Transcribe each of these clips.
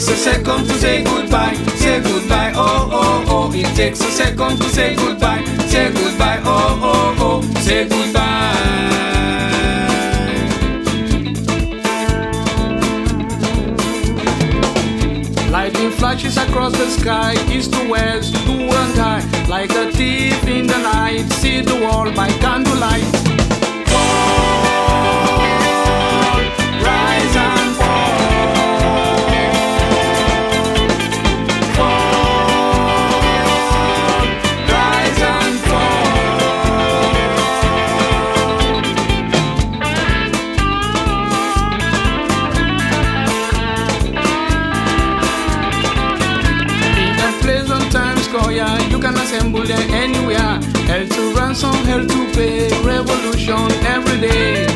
takes a second to say goodbye, oh, oh, oh. It takes a second to say goodbye, oh, oh, oh. Say goodbye. Lightning flashes across the sky, east to west, do and die. Like a thief in the night, see the world by candlelight. Fall, rise and fall. Fall, rise and fall. In a pleasant Times Square, you can assemble there anywhere. Hell to ransom, hell to pay, revolution every day.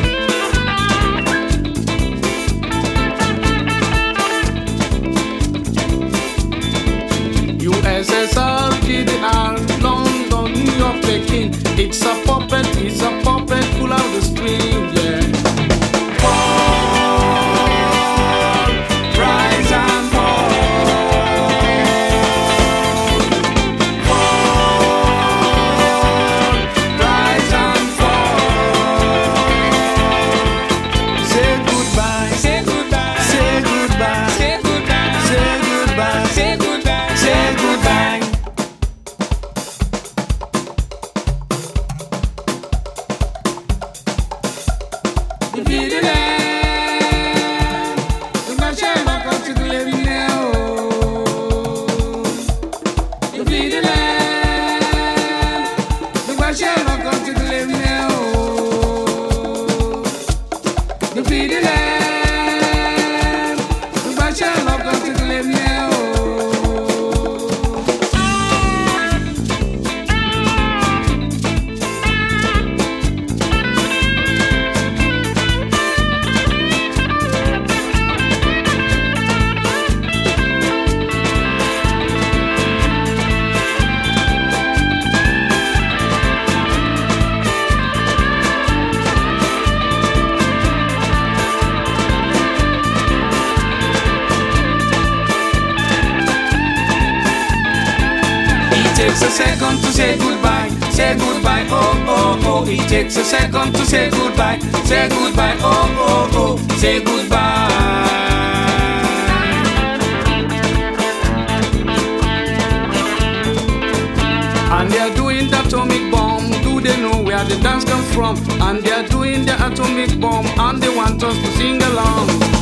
USSR, GDR, London, New York, Peking. It's a puppet, pull out the string, yeah. Fall, rise and fall. Fall, rise and fall. Say goodbye, say goodbye, say goodbye, say goodbye, say goodbye, say goodbye, say goodbye. It takes a second to say goodbye, oh, oh, oh. It takes a second to say goodbye, oh, oh, oh. Say goodbye. And they're doing the atomic bomb. Do they know where the dance comes from? And they're doing the atomic bomb, and they want us to sing along.